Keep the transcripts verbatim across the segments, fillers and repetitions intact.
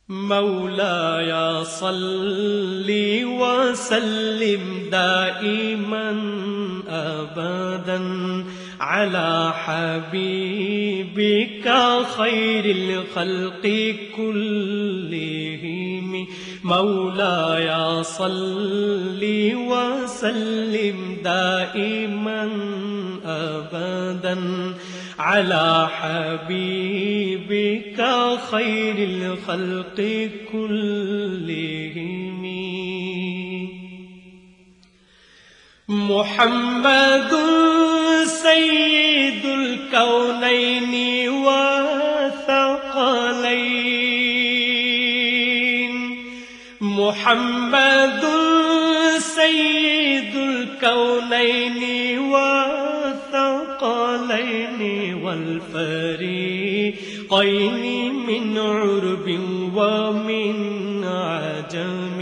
مولاي صل وسلم دائما أبدا على حبيبك خير الخلق كلهم. مولاي صل وسلم دائما أبدا على حبيبك خير الخلق كلهم. محمد سيد الكونين والثقلين. محمد سيد الكونين والثقلين والفريقين من عرب ومن عجم.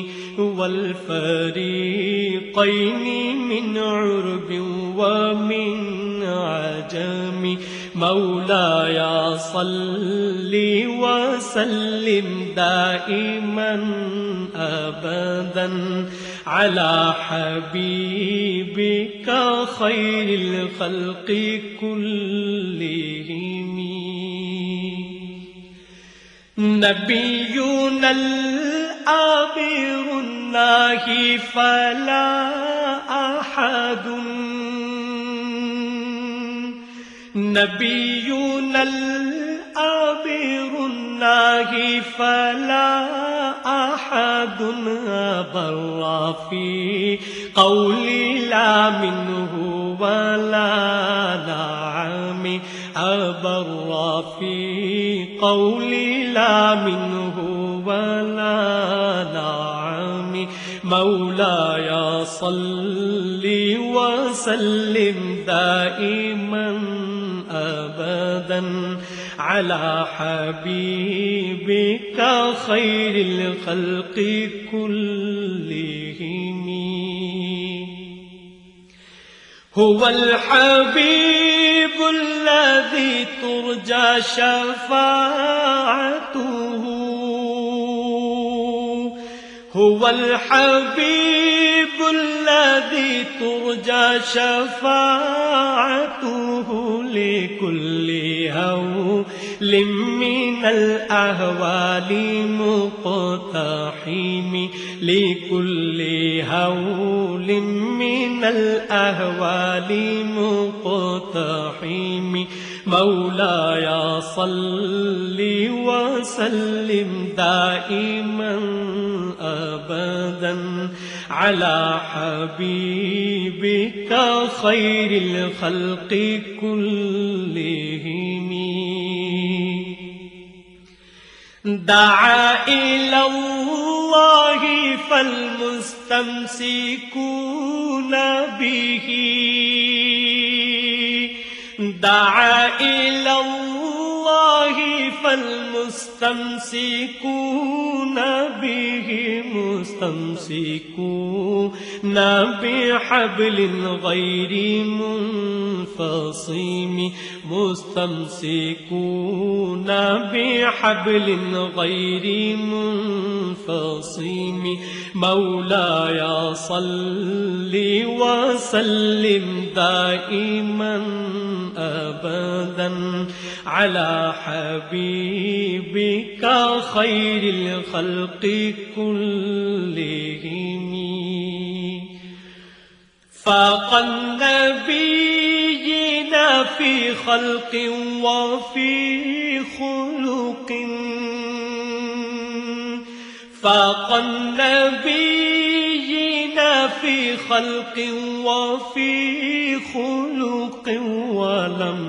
والفريقين من عرب ومن عجم. مولاي صل وسلم دائما أبدا على حبيبك خير الخلق كلهم. نبينا الآبر الناهي فلا أحد. نبينا الآبر الناهي فلا أحد بر في قولي لا منه ولا نعم. أبر في قولي لا منه ولا نعم. مولاي صل وسلم دائما أبدا على حبيبك خير الخلق كلهم. هو الحبيب الذي ترجى شفاعته. هو الحبيب الذي ترجى شفاعته لكل هول من الأهوال مقتحم. لكل هول من الأهوال مقتحم. مولاي صل وسلم دائما أبدا على حبيبك خير الخلق كلهم. دعا إلى الله فالمستمسكون به. دعا إلى الله فالمستمسكون به. مستمسكون بحبل غير منفصم. مستمسكون بحبل غير منفصم. مولاي صل وسلم دائما أبدا على حبيبك خير الخلق كلهم. فاق النبيين في خلق وفي خلق. فاق النبيين في خلق وفي خلق ولم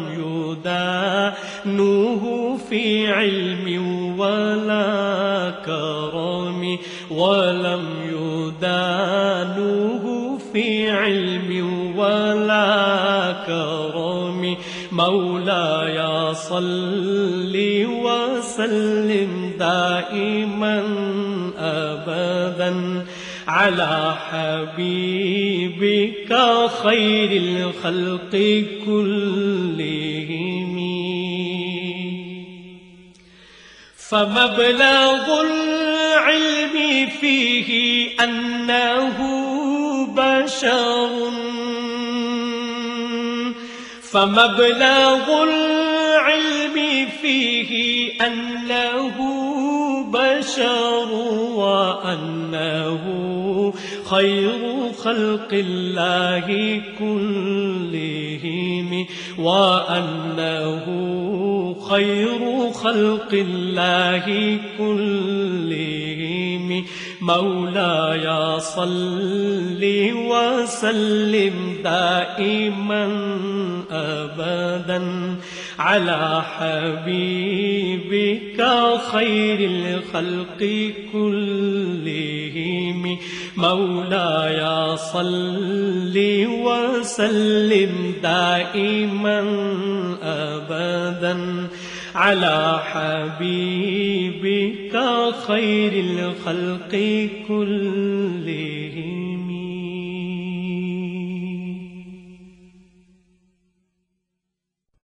يدانوه في علم ولا كرم. ولم يدانوه في علم ولا كرم. مولاي صل وسلم دائما أبدا على حبيبك خير الخلق كلهم. فمبلغ العلم فيه أنه بشر فمبلغ العلم فيه أنه بشر وأنه خير خلق الله كلهم وأنه خير خلق الله كلهم مولاي صل وسلم دائما أبدا على حبيبك خير الخلق كلهم مولاي صل وسلم دائما أبدا على حبيبك خير الخلق كلهم.